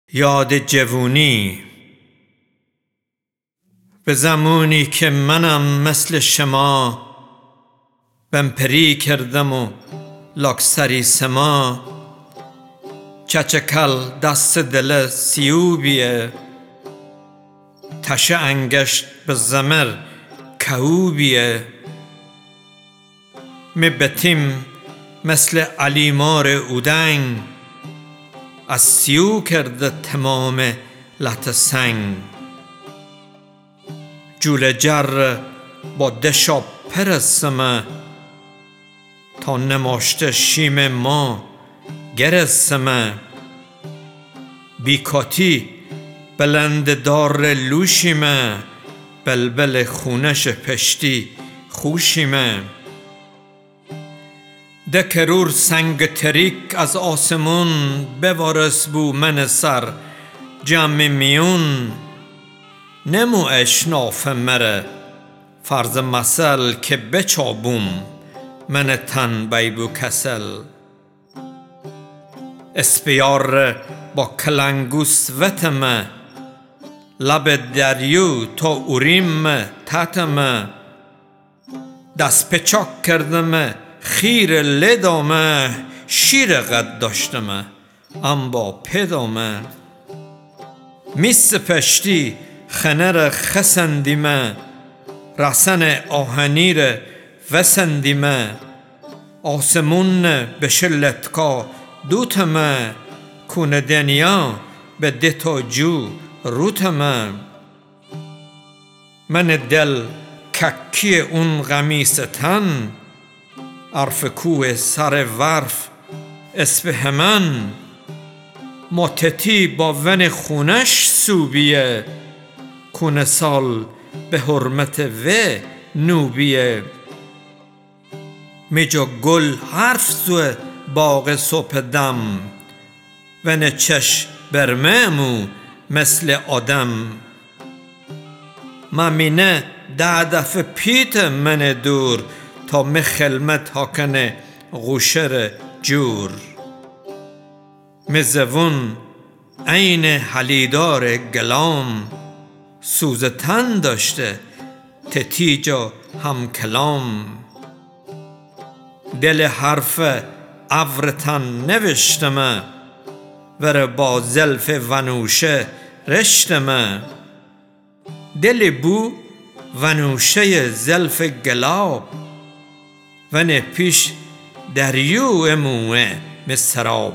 یاد جوونی. به زمانی که منم مثل شما، بمپری کردم و لاکسری سما. چچکل دست دل سیوبیه، تشه انگشت به زمر کوبیه. می بتیم مثل علیمار اودنگ، از سیو کرده تمام لحت سنگ. جول جر با دشا پرسمه، تا نماشته شیم ما گرسمه. بیکاتی بلند دار لوشیمه، بلبل خونش پشتی خوشیمه. دکرور سنگ تریک از آسمون، بوارس بو من سر جمع میون. نمو اشناف مره فرض مثل، که بچابوم من تن بیبو کسل. اسپیار با کلنگوس وتمه، لب دریو تا اوریم تتمه. دست پچاک کردمه خیر لدامه، شیر قد داشتمه ام با پدامه. میس پشتی خنر خسندیمه، رسن آهنیر وسندیمه. آسمون به شلتکا دوتمه، کون دنیا به دتا جو روتمه. من دل ککی اون غمیس تن، عرف کوه سر ورف اسپهمن. ماتتی با ون خونش سوبیه، کون سال به حرمت و نوبیه. میجا گل حرف زوه باغ صبح دم، ون چش برمهمو مثل آدم. ممینه 10 دفعه پیت من دور، تا مخلمت هاکنه غوشر جور. مزوون عین حلیدار گلام، سوز تن داشته تتیجا هم کلام. دل حرف عورتن نوشتمه، ور با زلف ونوشه رشتمه. دل بو ونوشه زلف گلاب، ون پیش دریو اموه مستراب.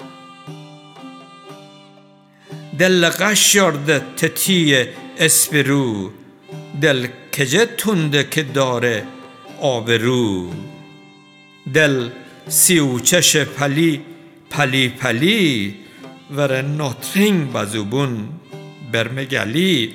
دل قشرده تتی اسپرو، دل کجه تنده که داره آبرو. دل سیوچش پلی پلی پلی، ور ناترینگ بزوبون برمگلی.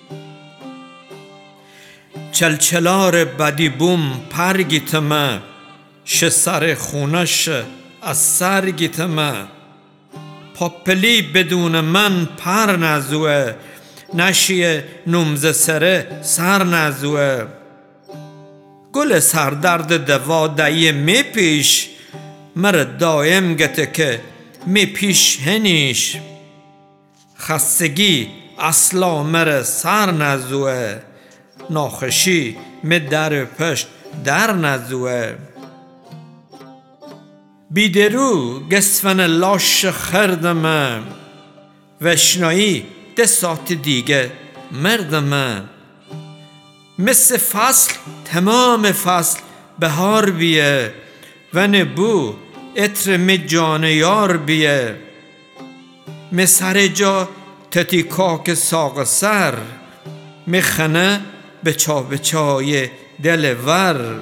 چلچلار بدی بوم پر گیتمه، شه سر خونش از سر گیتمه. پاپلی بدون من پر نزوه، نشیه نومز سره سر نزوه. گل سردرد دوا دایه می پیش، مر دایم گته که می پیش هنیش. خستگی اصلا مر سر نزوه، ناخوشی می در پشت در نزوه. بیدرو گسفن لاش خردمه، وشنایی 10 ساعت دیگه مردمه. مثل فصل تمام فصل بهار بیه، ون بو عطر می جان یار بیه. می سر جا تتی کاک ساق سر، می خنه به چای دل ور.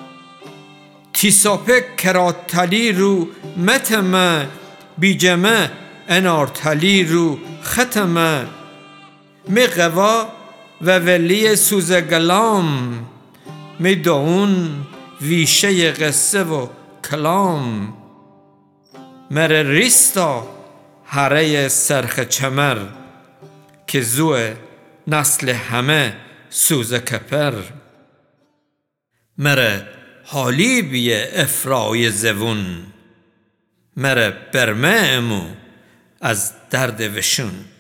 تیساپک کراتلی رو متمه، بیجمه انارتلی رو ختمه. می قوا و ولی سوزگلام، می داون ویشه قصه و کلام. مر ریستا هره سرخ چمر، که زوه نسل همه سوز کپر. مر حالی بیه افرای زوون، مر برمه امو از درد وشون.